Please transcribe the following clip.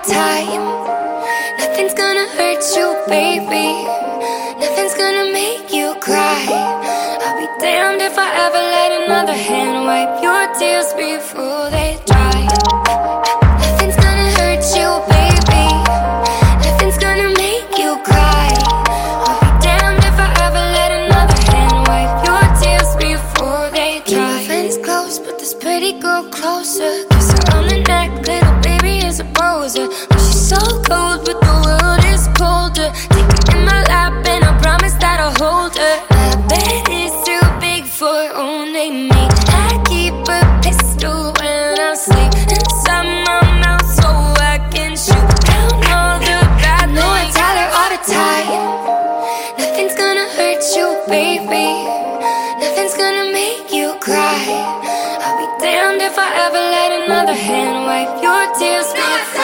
time. Nothing's gonna hurt you, baby. Nothing's gonna make you cry. I'll be damned if I ever let another hand wipe your tears before they dry. Nothing's gonna hurt you, baby. Nothing's gonna make you cry. I'll be damned if I ever let another hand wipe your tears before they dry. Keep my friends close, but this pretty girl closer. Kiss her on the neck, little baby is a poser. But she's so cold, but the world is colder. Take her in my lap and I promise that I'll hold her. My bed is too big for only me. I keep a pistol when I sleep inside my mouth so I can shoot down all the bad things. No, I tell her all the time. Nothing's gonna hurt you, baby. Nothing's gonna make you cry. I'll be damned if I ever let another hand wipe your tears before